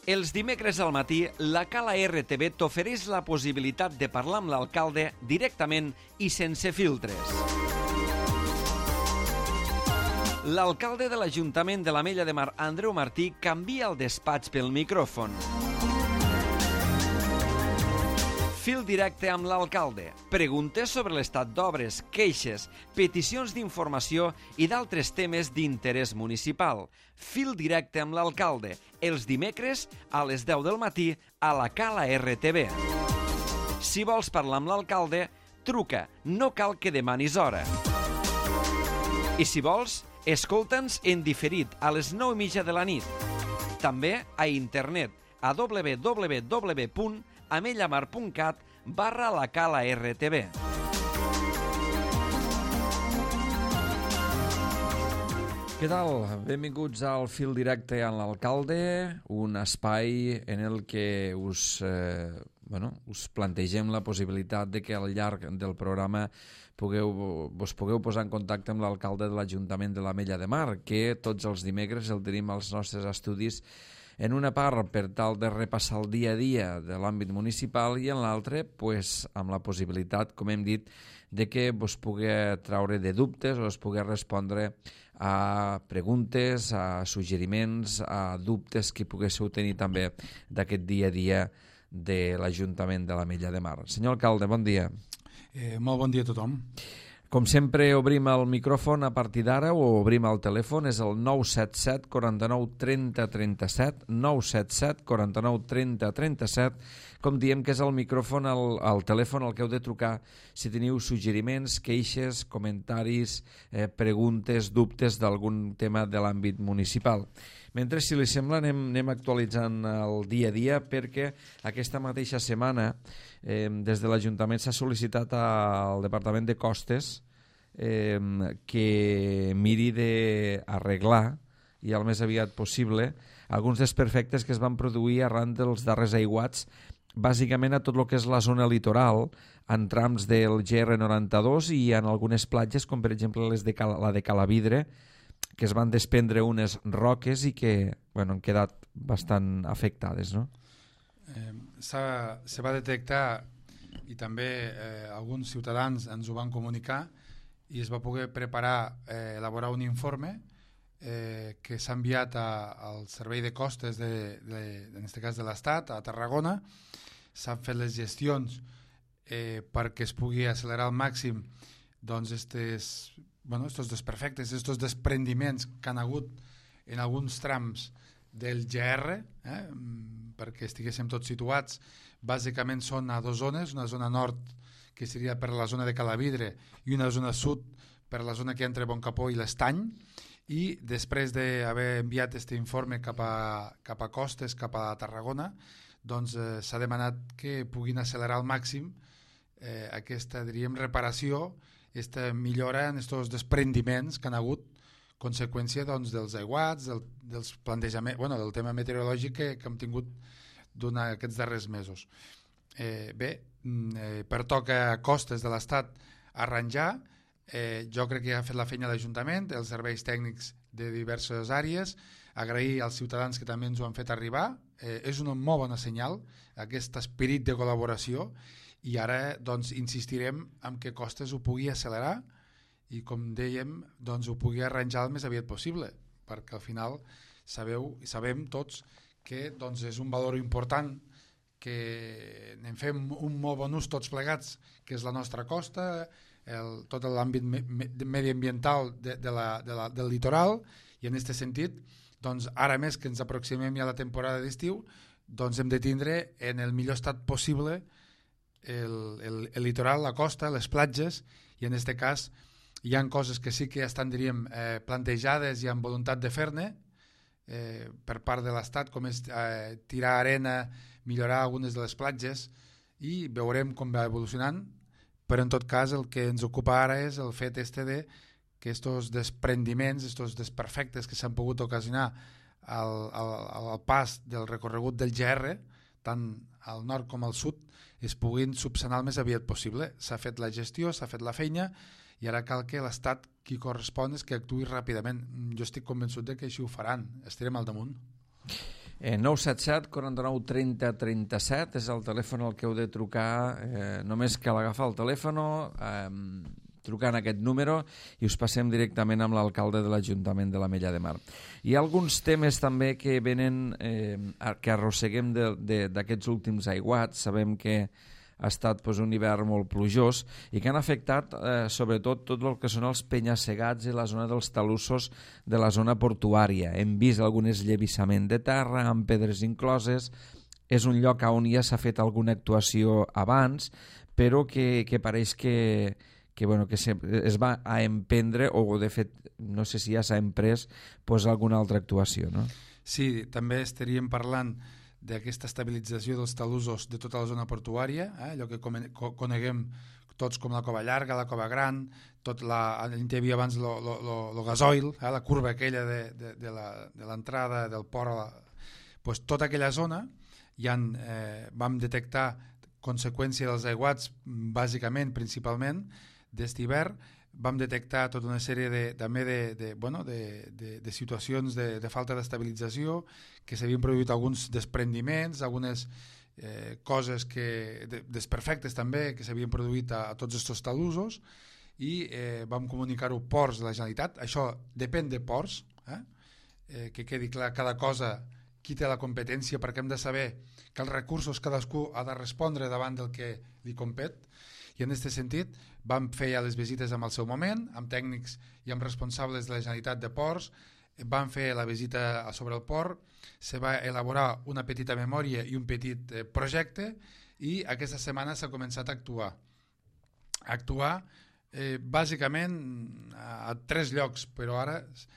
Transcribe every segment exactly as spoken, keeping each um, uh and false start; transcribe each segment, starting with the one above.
Els dimecres al matí, la Cala R T V t'ofereix la possibilitat de parlar amb l'alcalde directament i sense filtres. L'alcalde de l'Ajuntament de l'Ametlla de Mar, Andreu Martí, canvia el despatx pel micròfon. Fil directe amb l'alcalde. Preguntes sobre l'estat d'obres, queixes, peticions d'informació i d'altres temes d'interès municipal. Fil directe amb l'alcalde. Els dimecres a les deu del matí a la Cala R T V. Si vols parlar amb l'alcalde, truca. No cal que demanis hora. I si vols, escolta'ns en diferit a les nou i mitja de la nit. També a internet a w w w punt amellamar punt cat barra la Cala R T V. Què tal? Benvinguts al Fil Directe amb l'alcalde, un espai en el que us, eh, bueno, us plantegem la possibilitat de que al llarg del programa pugueu, vos pugueu posar en contacte amb l'alcalde de l'Ajuntament de l'Ametlla de Mar, que tots els dimecres el tenim als nostres estudis en una part per tal de repassar el dia a dia de l'àmbit municipal i en l'altre pues, amb la possibilitat, com hem dit, de que vos pugui traure de dubtes o es pugui respondre a preguntes, a suggeriments, a dubtes que poguéssiu tenir també d'aquest dia a dia de l'Ajuntament de l'Ametlla de Mar. Senyor alcalde, bon dia. Eh, molt bon dia a tothom. Com sempre, obrim el micròfon a partir d'ara o obrim el telèfon, és el nou set set quaranta-nou trenta trenta-set, nou set set quaranta-nou trenta trenta-set, com diem que és el micròfon, el, el telèfon al que heu de trucar si teniu suggeriments, queixes, comentaris, eh, preguntes, dubtes d'algun tema de l'àmbit municipal. Mentre, si li sembla, anem, anem actualitzant el dia a dia perquè aquesta mateixa setmana eh, des de l'Ajuntament s'ha sol·licitat al Departament de Costes eh, que miri d'arreglar i al més aviat possible alguns desperfectes que es van produir arran dels darrers aiguats, bàsicament a tot el que és la zona litoral, en trams del G R noranta-dos i en algunes platges, com per exemple les de Cal- la de Calavidre, que es van desprendre unes roques i que bueno, han quedat bastant afectades, no? Eh, s'ha, se va detectar i també eh, alguns ciutadans ens ho van comunicar i es va poder preparar, eh, elaborar un informe eh, que s'ha enviat a, al Servei de Costes, de, de, en aquest cas de l'Estat, a Tarragona. S'han fet les gestions eh, perquè es pugui accelerar al màxim doncs estes, bueno, estos desperfectes, estos desprendiments que han hagut en alguns trams del G R, eh, perquè estiguéssim tots situats. Bàsicament són a dues zones, una zona nord que seria per la zona de Calavidre i una zona sud per la zona que entre Boncapó i l'Estany, i després d'haver enviat aquest informe cap a, cap a Costes, cap a Tarragona, doncs eh, s'ha demanat que puguin accelerar al màxim eh, aquesta, diríem, reparació, aquesta millora en aquests desprendiments que han hagut conseqüència doncs, dels aiguats, del, dels plantejaments, bueno, del tema meteorològic que, que hem tingut durant aquests darrers mesos. Eh, bé, eh, pertoca a Costes de l'Estat arranjar. Eh, jo crec que ha fet la feina l'Ajuntament, els serveis tècnics de diverses àrees, agrair als ciutadans que també ens ho han fet arribar. Eh, és una molt bona senyal, aquest esperit de col·laboració, i ara doncs, insistirem en que Costes ho pugui accelerar i, com dèiem, doncs, ho pugui arranjar el més aviat possible, perquè al final sabeu i sabem tots que doncs, és un valor important que en fem un molt bon ús tots plegats, que és la nostra costa, el, tot l'àmbit me, me, mediambiental de, de la, de la, del litoral, i en aquest sentit, doncs, ara més que ens aproximem ja a la temporada d'estiu, doncs hem de tindre en el millor estat possible el, el, el litoral, la costa, les platges, i en aquest cas hi ha coses que sí que ja estan, diríem, eh, plantejades i amb voluntat de fer-ne eh, per part de l'Estat, com és eh, tirar arena, millorar algunes de les platges, i veurem com va evolucionant, però en tot cas el que ens ocupa ara és el fet este de que estos desprendiments, estos desperfectes que s'han pogut ocasionar al, al, al pas del recorregut del G R, tant al nord com al sud, es puguin subsanar el més aviat possible. S'ha fet la gestió, s'ha fet la feina, i ara cal que l'Estat, qui correspon, és que actuï ràpidament. Jo estic convençut de que així ho faran, estarem al damunt. Eh, nou set set, quaranta-nou, trenta, trenta-set és el telèfon al que heu de trucar, eh, només cal agafar el telèfon, eh, trucar en aquest número i us passem directament amb l'alcalde de l'Ajuntament de l'Ametlla de Mar. Hi ha alguns temes també que venen, eh, que arrosseguem d'aquests últims aiguats. Sabem que ha estat pues, un hivern molt plujós i que han afectat eh, sobretot tot el que són els penya-segats i la zona dels talussos de la zona portuària. Hem vist algun esllavissament de terra amb pedres incloses. És un lloc on ja s'ha fet alguna actuació abans, però que, que pareix que, que, bueno, que se, es va a emprendre, o de fet no sé si ja s'ha emprès pues, alguna altra actuació, no? Sí, també estaríem parlant d'aquesta estabilització dels talussos de tota la zona portuària, eh? allò que coneguem tots com la Cova Llarga, la Cova Gran, tot la, hi havia abans el gasoil, eh? la curva aquella de, de, de l'entrada del port, la, pues, tota aquella zona ja en, eh, vam detectar conseqüència dels aiguats, bàsicament, principalment, d'est hivern. Vam detectar tota una sèrie de, també de, de, bueno, de, de, de situacions de, de falta d'estabilització, que s'havien produït alguns desprendiments, algunes eh, coses que, de, desperfectes també que s'havien produït a, a tots aquests talussos, i eh, vam comunicar-ho ports de la Generalitat. Això depèn de ports, eh? Eh, que quedi clar cada cosa qui té la competència, perquè hem de saber que els recursos cadascú ha de respondre davant del que li compet. I en aquest sentit vam fer ja les visites en el seu moment, amb tècnics i amb responsables de la Generalitat de Ports, vam fer la visita sobre el port, se va elaborar una petita memòria i un petit eh, projecte, i aquesta setmana s'ha començat a actuar. A actuar eh, bàsicament a, a tres llocs, però ara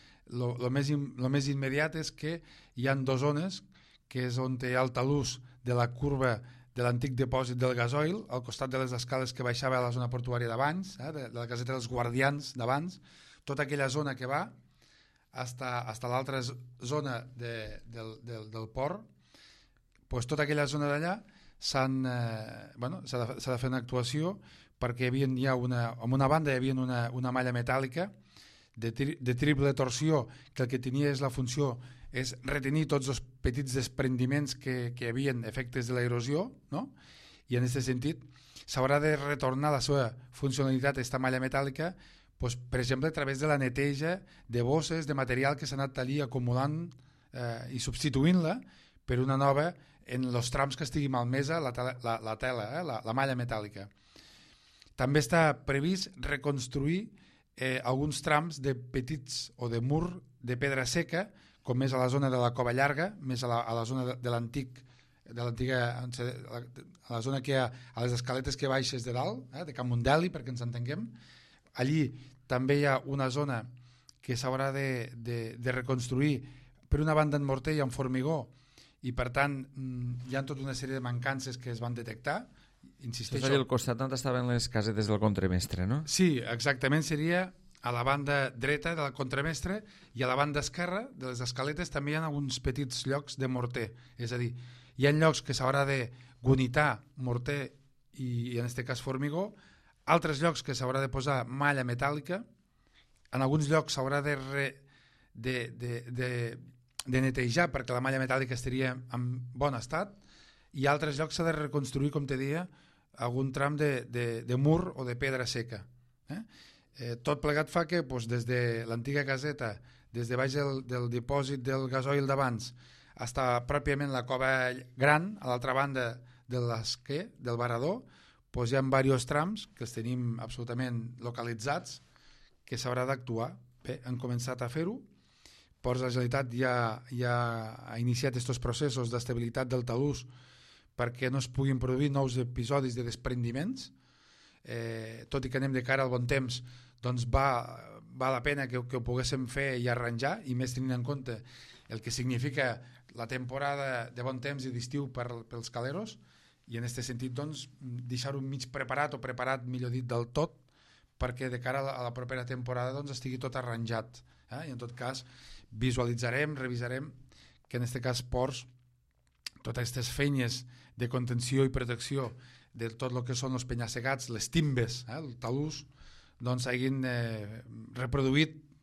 el més, més immediat és que hi ha dues zones, que és on hi ha el talús de la curva de l'antic dipòsit del gasoil, al costat de les escales que baixava a la zona portuària d'abans, eh, de, de la caseta dels guardians d'abans, tota aquella zona que va hasta, hasta l'altra zona de, del, del, del port, pues tota aquella zona d'allà s'han, eh, bueno, s'ha de, s'ha de fer una actuació, perquè hi havia ja una, en una banda hi havia una, una malla metàl·lica de, tri, de triple torsió, que el que tenia és la funció és retenir tots els petits desprendiments que, que hi havia efectes de l'erosió, no? I en aquest sentit s'haurà de retornar la seva funcionalitat a aquesta malla metàl·lica, doncs, per exemple, a través de la neteja de bosses, de material que s'ha anat allí acumulant eh, i substituint-la per una nova en els trams que estigui malmesa la, la, la tela, eh, la, la malla metàl·lica. També està previst reconstruir eh, alguns trams de petits o de mur de pedra seca, com més a la zona de la Cova Llarga, més a la, a la zona de, de l'antic, de l'antiga, a la zona que hi ha a les escaletes que baixes de dalt, eh, de Can Mundeli, perquè ens entenguem. Allí també hi ha una zona que s'haurà de, de, de reconstruir, per una banda en morter i en formigó, i per tant hi ha tota una sèrie de mancances que es van detectar. Insisteixo. Això seria al costat on estaven les casetes del contramestre, no? Sí, exactament, seria a la banda dreta del contramestre, i a la banda esquerra de les escaletes també hi ha alguns petits llocs de morter. És a dir, hi ha llocs que s'haurà de gonitar morter i, i en aquest cas formigó, altres llocs que s'haurà de posar malla metàl·lica, en alguns llocs s'haurà de, re, de, de, de, de netejar perquè la malla metàl·lica estaria en bon estat, i altres llocs s'ha de reconstruir, com te deia, algun tram de, de, de mur o de pedra seca. Eh? Eh, tot plegat fa que doncs, des de l'antiga caseta, des de baix del, del dipòsit del gasoil d'abans, fins a pròpiament la Cova Gran, a l'altra banda de l'esquer, del varador, doncs hi ha diversos trams que els tenim absolutament localitzats, que s'haurà d'actuar. Bé, han començat a fer-ho. Ports de la Generalitat ja, ja ha iniciat aquests processos d'estabilitat del talús perquè no es puguin produir nous episodis de desprendiments. Eh, tot i que anem de cara al bon temps, doncs va, va la pena que, que ho poguéssim fer i arranjar, i més tenint en compte el que significa la temporada de bon temps i d'estiu per, pels caleros, i en aquest sentit doncs, deixar-ho mig preparat, o preparat millor dit del tot, perquè de cara a la, a la propera temporada doncs, estigui tot arranjat. Eh? I en tot cas visualitzarem, revisarem que en aquest cas ports, totes aquestes feines de contenció i protecció de tot el que són els penya-segats, les timbes, eh, el talús, doncs hagin eh, reproduït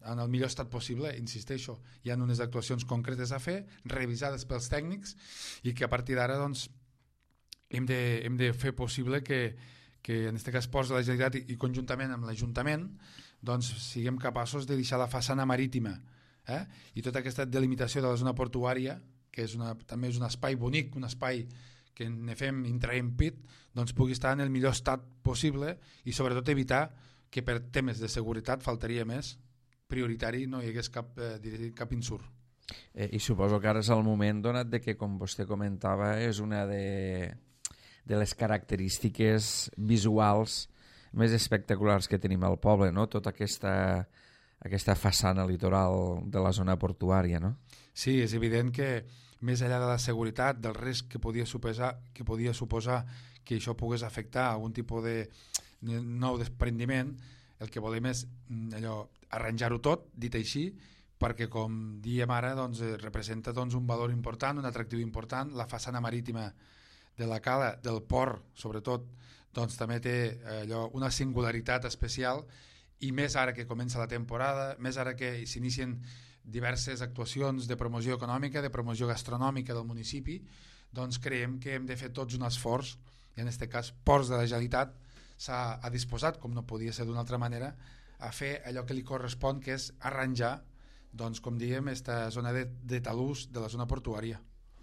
en el millor estat possible, insisteixo. Hi ha unes actuacions concretes a fer, revisades pels tècnics, i que a partir d'ara doncs, hem, de, hem de fer possible que, que en aquest cas Ports de la Generalitat i, i conjuntament amb l'Ajuntament doncs, siguem capaços de deixar la façana marítima, eh? I tota aquesta delimitació de la zona portuària, que és una, també és un espai bonic, un espai que ne fem i en traiem pit, doncs pugui estar en el millor estat possible i sobretot evitar que per temes de seguretat, faltaria més, prioritari, no hi hagués cap, eh, cap insurt. Eh, I suposo que ara és el moment, donat de que, com vostè comentava, és una de, de les característiques visuals més espectaculars que tenim al poble, no? Tota aquesta, aquesta façana litoral de la zona portuària, no? Sí, és evident que més enllà de la seguretat, del risc que podia suposar que, podia suposar que això pogués afectar algun tipus de nou desprendiment, el que volem és allò, arranjar-ho tot, dit així, perquè com diem ara doncs, representa doncs, un valor important, un atractiu important. La façana marítima de la cala, del port sobretot, doncs, també té allò, una singularitat especial, i més ara que comença la temporada, més ara que s'inicien diverses actuacions de promoció econòmica, de promoció gastronòmica del municipi, doncs creiem que hem de fer tots un esforç, i en aquest cas Ports de la Generalitat s'ha ha disposat, com no podia ser d'una altra manera, a fer allò que li correspon, que és arranjar, doncs, com diem, aquesta zona de, de talús de la zona portuària.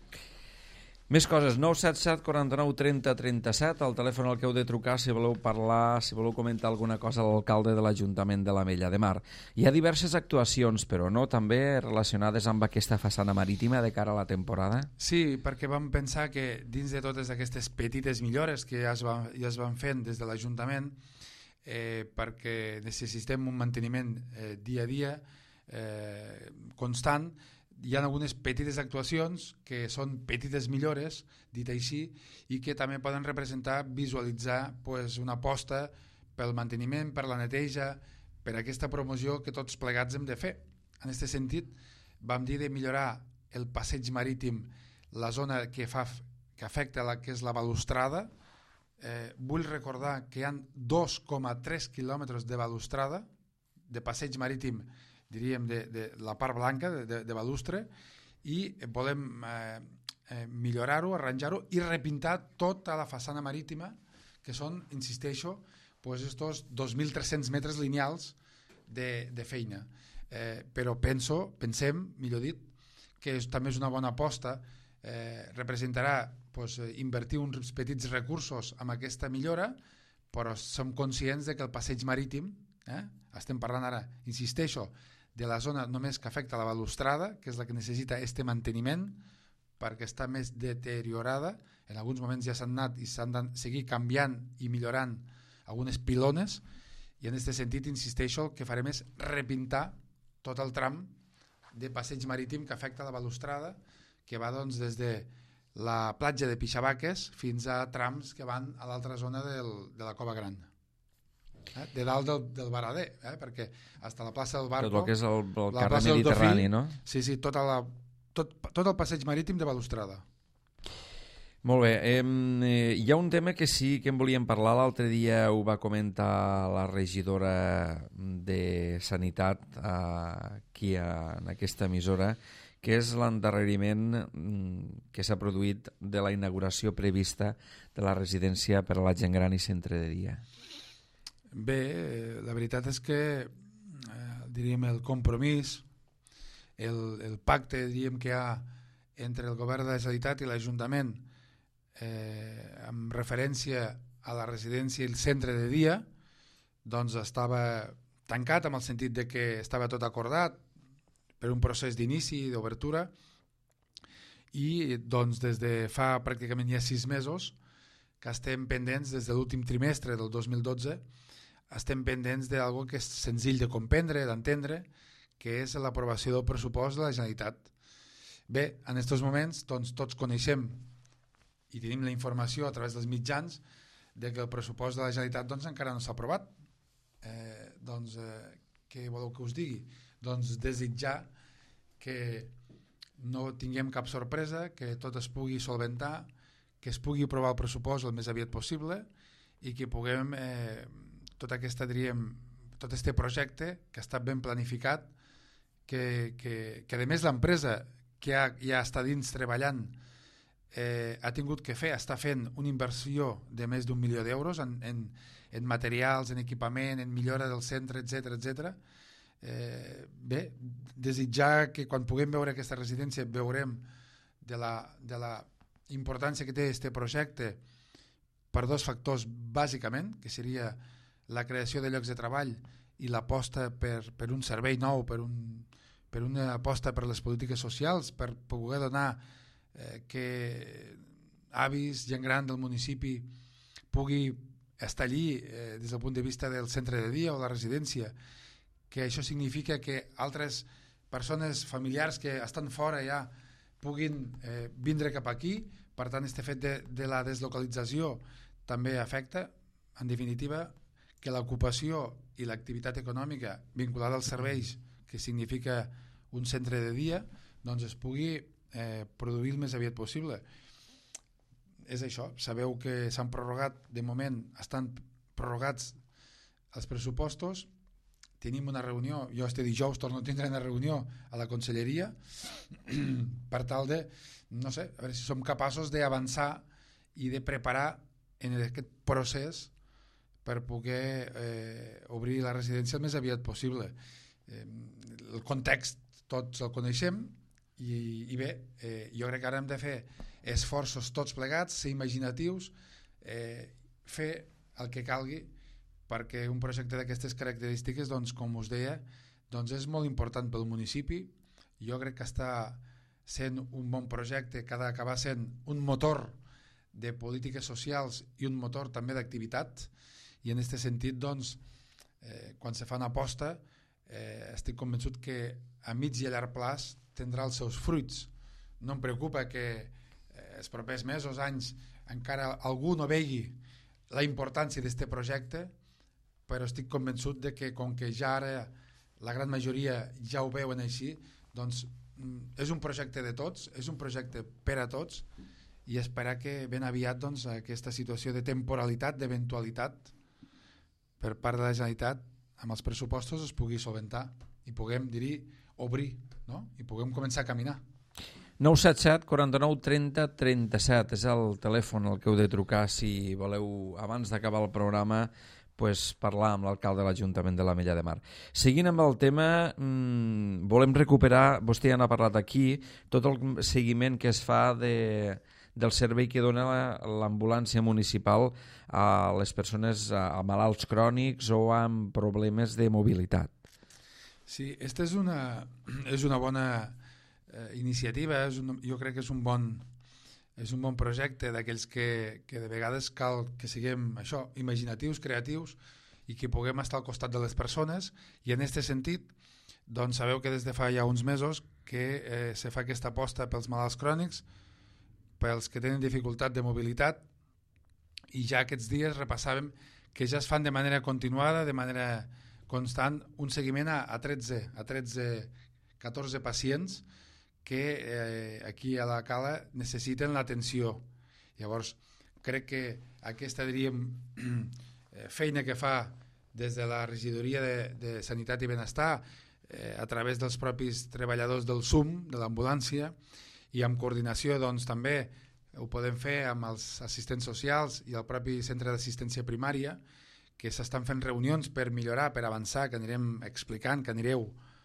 Més coses, nou set set, quaranta-nou, trenta, trenta-set, el telèfon al que heu de trucar si voleu parlar, si voleu comentar alguna cosa a l'alcalde de l'Ajuntament de l'Ametlla de Mar. Hi ha diverses actuacions, però no també relacionades amb aquesta façana marítima de cara a la temporada? Sí, perquè vam pensar que dins de totes aquestes petites millores que ja es van, ja es van fent des de l'Ajuntament, eh, perquè necessitem un manteniment eh, dia a dia eh, constant, hi ha algunes petites actuacions que són petites millores, dit així, i que també poden representar, visualitzar pues, una aposta pel manteniment, per la neteja, per aquesta promoció que tots plegats hem de fer. En aquest sentit, vam dir de millorar el passeig marítim, la zona que, fa, que afecta la que és la balustrada. Eh, vull recordar que hi ha dos coma tres quilòmetres de balustrada, de passeig marítim, diríem, de, de la part blanca de, de, de balustre, i volem eh, eh, millorar-ho, arranjar-ho i repintar tota la façana marítima, que són, insisteixo, pues estos dos mil tres-cents metres lineals de, de feina. Eh, però penso, pensem, millor dit, que és, també és una bona aposta, eh, representarà pues, invertir uns petits recursos amb aquesta millora, però som conscients de que el passeig marítim, eh, estem parlant ara, insisteixo, de la zona només que afecta la balustrada, que és la que necessita este manteniment, perquè està més deteriorada. En alguns moments ja s'han anat i s'han de seguir canviant i millorant algunes pilones, i en aquest sentit, insisteixo, el que farem és repintar tot el tram de passeig marítim que afecta la balustrada, que va doncs, des de la platja de Pixabaques fins a trams que van a l'altra zona del, de la Cova Gran. Eh? De dalt del, del Barader, eh? Perquè fins a la plaça del Barco, tot el que és el, el la carrer plaça del mediterrani, Dofí, no? Sí, sí, tota la, tot, tot el passeig marítim de balustrada. Molt bé, eh, hi ha un tema que sí que en volíem parlar, l'altre dia ho va comentar la regidora de Sanitat eh, aquí a, en aquesta emissora, que és l'endarreriment que s'ha produït de la inauguració prevista de la residència per a la gent gran i centre de dia. Bé, la veritat és que eh, diríem el compromís, el, el pacte diríem que hi ha entre el govern de la Generalitat i l'Ajuntament eh, amb referència a la residència i el centre de dia, doncs estava tancat, amb el sentit de que estava tot acordat per un procés d'inici i d'obertura, i doncs des de fa pràcticament ja sis mesos que estem pendents, des de l'últim trimestre del dos mil dotze, estem pendents d'algo que és senzill de comprendre, d'entendre, que és l'aprovació del pressupost de la Generalitat. Bé, en aquests moments doncs, tots coneixem i tenim la informació a través dels mitjans de que el pressupost de la Generalitat doncs, encara no s'ha aprovat. Eh, doncs, eh, què voleu que us digui? Doncs desitjar que no tinguem cap sorpresa, que tot es pugui solventar, que es pugui aprovar el pressupost el més aviat possible i que puguem, eh, tota aquesta, diríem, tot este projecte que ha estat ben planificat, que, que, que a més l'empresa que ja, ja està dins treballant eh, ha tingut que fer, està fent una inversió de més d'un milió d'euros en, en, en materials, en equipament, en millora del centre, etcètera, etcètera. Eh, bé, desitjar que quan puguem veure aquesta residència veurem de la, de la importància que té aquest projecte per dos factors bàsicament, que seria la creació de llocs de treball i l'aposta per, per un servei nou, per, un, per una aposta per les polítiques socials, per poder donar eh, que avis, gent gran del municipi pugui estar allí eh, des del punt de vista del centre de dia o la residència, que això significa que altres persones familiars que estan fora ja puguin eh, vindre cap aquí. Per tant, este fet de, de la deslocalització també afecta, en definitiva, que l'ocupació i l'activitat econòmica vinculada als serveis, que significa un centre de dia, doncs es pugui eh, produir el més aviat possible. És això, sabeu que s'han prorrogat, de moment estan prorrogats els pressupostos, tenim una reunió, jo este dijous torno a tindre una reunió a la conselleria per tal de, no sé, a veure si som capaços d'avançar i de preparar en aquest procés per poder eh, obrir la residència el més aviat possible. Eh, el context tots el coneixem i, i bé, eh, jo crec que ara hem de fer esforços tots plegats, ser imaginatius, eh, fer el que calgui perquè un projecte d'aquestes característiques, doncs, com us deia, doncs és molt important pel municipi. Jo crec que està sent un bon projecte que ha d'acabar sent un motor de polítiques socials i un motor també d'activitat, i en aquest sentit, doncs, eh, quan se fa una aposta, eh, estic convençut que a mig i a llarg plaç tindrà els seus fruits. No em preocupa que eh, els propers mesos, anys, encara algú no vegi la importància d'aquest projecte, però estic convençut de que com que ja ara la gran majoria ja ho veuen així, doncs és un projecte de tots, és un projecte per a tots, i esperar que ben aviat doncs, aquesta situació de temporalitat, d'eventualitat per part de la Generalitat amb els pressupostos es pugui solventar i puguem dir obrir, no? I puguem començar a caminar. nou set set, quaranta-nou, trenta, trenta-set és el telèfon al que heu de trucar si voleu, abans d'acabar el programa, pues, parlar amb l'alcalde de l'Ajuntament de l'Ametlla de Mar. Seguint amb el tema, mmm, volem recuperar, vostè ja n'ha parlat aquí, tot el seguiment que es fa de, del servei que dona l'ambulància municipal a les persones, a malalts crònics o amb problemes de mobilitat. Sí, aquesta és una, és una bona eh, iniciativa, és un, jo crec que és un bon... és un bon projecte d'aquells que, que de vegades cal que siguem això, imaginatius, creatius i que puguem estar al costat de les persones, i en aquest sentit doncs sabeu que des de fa ja uns mesos que eh, se fa aquesta aposta pels malalts crònics, pels que tenen dificultat de mobilitat, i ja aquests dies repassàvem que ja es fan de manera continuada, de manera constant, un seguiment a, a tretze, a tretze, catorze pacients que eh, aquí a la Cala necessiten l'atenció. Llavors, crec que aquesta, diríem, feina que fa des de la regidoria de, de Sanitat i Benestar, eh, a través dels propis treballadors del S U M, de l'ambulància, i amb coordinació doncs, també ho podem fer amb els assistents socials i el propi centre d'assistència primària, que s'estan fent reunions per millorar, per avançar, que anirem explicant, que anireu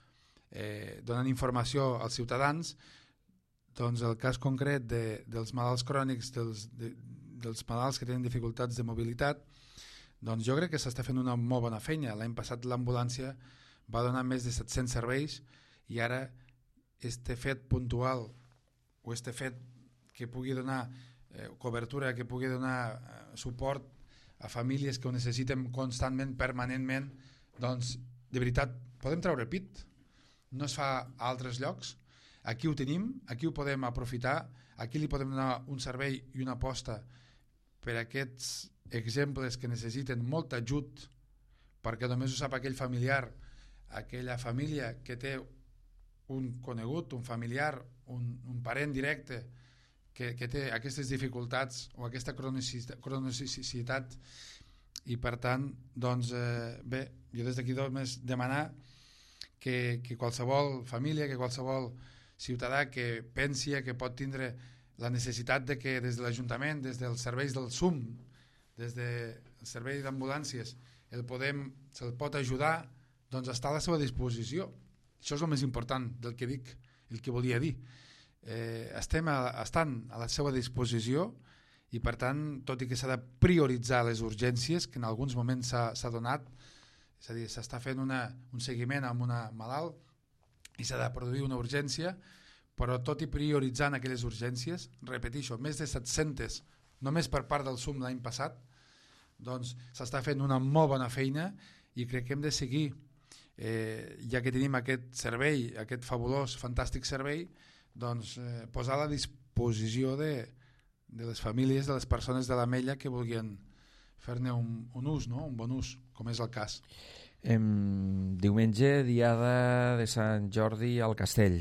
Eh, donant informació als ciutadans. Doncs el cas concret de, dels malalts crònics, dels, de, dels malalts que tenen dificultats de mobilitat, doncs jo crec que s'està fent una molt bona feina. L'any passat l'ambulància va donar més de set-cents serveis, i ara este fet puntual o este fet que pugui donar eh, cobertura, que pugui donar eh, suport a famílies que ho necessiten constantment, permanentment, doncs de veritat podem treure pit. No es fa a altres llocs, aquí ho tenim, aquí ho podem aprofitar, aquí li podem donar un servei i una aposta per a aquests exemples que necessiten molt ajut, perquè només ho sap aquell familiar, aquella família que té un conegut, un familiar, un, un parent directe que, que té aquestes dificultats o aquesta cronicitat, cronicitat i per tant, doncs, eh, bé, jo des d'aquí només demanar que, que qualsevol família, que qualsevol ciutadà que pensi que pot tindre la necessitat de que des de l'Ajuntament, des dels serveis del S U M, des del servei d'ambulàncies, el podem, se'l pot ajudar, doncs està a la seva disposició. Això és el més important del que dic, el que volia dir. Eh, estem a, estan a la seva disposició i per tant, tot i que s'ha de prioritzar les urgències, que en alguns moments s'ha donat, és a dir, s'està fent una, un seguiment amb una malalt i s'ha de produir una urgència, però tot i prioritzant aquelles urgències, repeteixo, més de set-centes només per part del S U M l'any passat, doncs s'està fent una molt bona feina i crec que hem de seguir, eh, ja que tenim aquest servei, aquest fabulós, fantàstic servei, doncs eh, posar a la disposició de, de les famílies, de les persones de l'Ametlla que vulguin fer-ne un, un ús, no? Un bon ús, com és el cas. Em, diumenge, diada de Sant Jordi al Castell.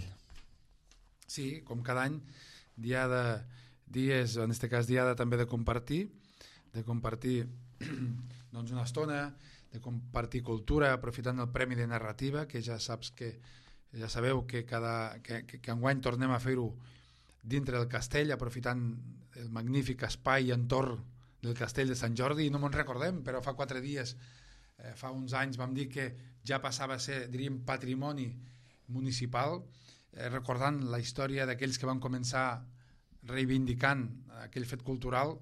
Sí, com cada any, diada, dies, en aquest cas diada també de compartir, de compartir doncs una estona, de compartir cultura, aprofitant el Premi de Narrativa, que ja saps que ja sabeu que, cada, que, que, que enguany tornem a fer-ho dintre del castell, aprofitant el magnífic espai i entorn del castell de Sant Jordi, i no me'n recordem, però fa quatre dies, eh, fa uns anys vam dir que ja passava a ser, diríem, patrimoni municipal, eh, recordant la història d'aquells que van començar reivindicant aquell fet cultural,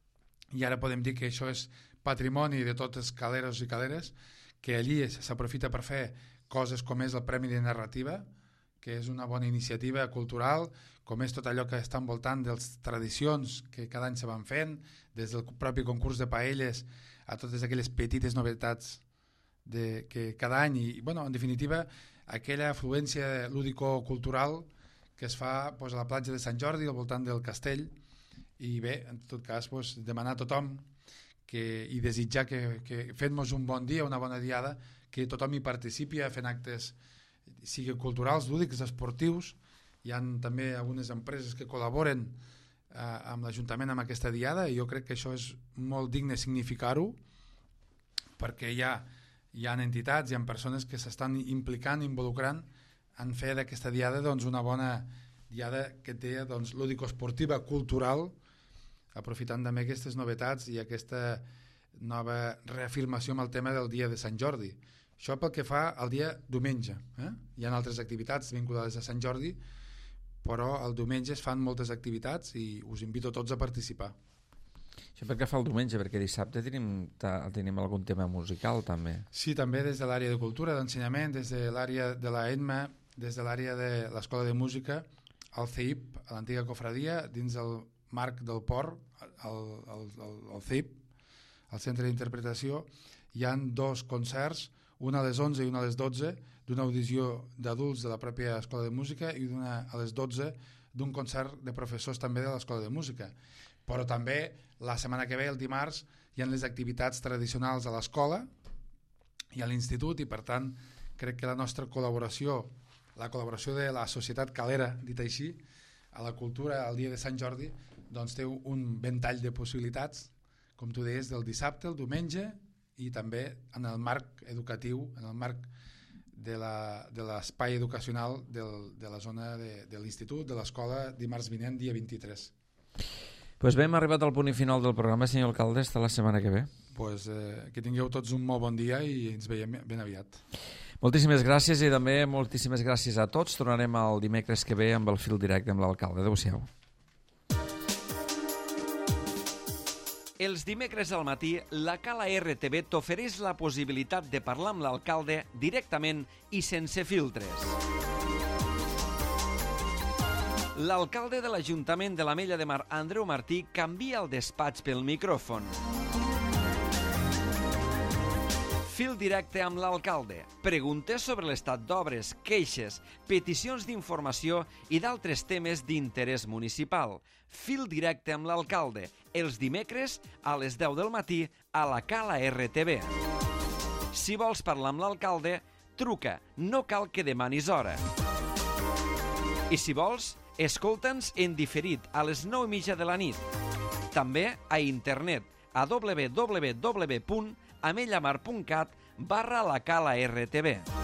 i ara podem dir que això és patrimoni de tots els caleros i caleres, que allí s'aprofita per fer coses com és el Premi de Narrativa, que és una bona iniciativa cultural, com és tot allò que està envoltant de les tradicions que cada any se van fent, des del propi concurs de paelles a totes aquelles petites novetats de, que cada any, i bueno, en definitiva, aquella afluència lúdico-cultural que es fa pues, a la platja de Sant Jordi, al voltant del castell, i bé, en tot cas, pues, demanar a tothom que, i desitjar que, que fem-nos un bon dia, una bona diada, que tothom hi participi fent actes, siguin culturals, lúdics, esportius. Hi ha també algunes empreses que col·laboren eh, amb l'Ajuntament amb aquesta diada, i jo crec que això és molt digne significar-ho, perquè hi ha, hi ha entitats, hi ha persones que s'estan implicant, involucrant en fer d'aquesta diada doncs, una bona diada que té doncs, lúdico-esportiva, cultural, aprofitant també aquestes novetats i aquesta nova reafirmació amb el tema del dia de Sant Jordi. Això pel que fa al dia diumenge. Eh? Hi ha altres activitats vinculades a Sant Jordi, però el diumenge es fan moltes activitats i us invito tots a participar. Això per què fa el diumenge? Perquè dissabte tenim, tenim algun tema musical també. Sí, també des de l'àrea de cultura, d'ensenyament, des de l'àrea de la ENMA, des de l'àrea de l'Escola de Música, al C I P, a l'antiga cofradia, dins el marc del port, al, al, al, al C I P, al Centre d'Interpretació, hi han dos concerts, una a les onze i una a les dotze, d'una audició d'adults de la pròpia Escola de Música i d'una a les dotze d'un concert de professors també de l'Escola de Música. Però també la setmana que ve, el dimarts, hi ha les activitats tradicionals a l'escola i a l'institut, i per tant crec que la nostra col·laboració, la col·laboració de la societat calera, dit així, a la cultura al dia de Sant Jordi, doncs té un ventall de possibilitats, com tu deies, del dissabte, el diumenge, i també en el marc educatiu, en el marc de l'espai educacional del, de la zona de, de l'institut, de l'escola, dimarts vinent, dia vint-i-tres. Pues bé, hem arribat al punt i final del programa, senyor alcalde, hasta la setmana que ve. Pues, eh, que tingueu tots un molt bon dia i ens veiem ben aviat. Moltíssimes gràcies i també moltíssimes gràcies a tots. Tornarem el dimecres que ve amb el fil directe amb l'alcalde. Adéu-siau. Els dimecres al matí, la Cala R T V t'ofereix la possibilitat de parlar amb l'alcalde directament i sense filtres. L'alcalde de l'Ajuntament de l'Ametlla de Mar, Andreu Martí, canvia el despatx pel micròfon. Fil directe amb l'alcalde. Preguntes sobre l'estat d'obres, queixes, peticions d'informació i d'altres temes d'interès municipal. Fil directe amb l'alcalde. Els dimecres a les deu del matí a la Cala R T V. Si vols parlar amb l'alcalde, truca. No cal que demanis hora. I si vols, escolta'ns en diferit a les nou i mitja de la nit. També a internet a w w w punt amellamar punt cat barra la cala R T B.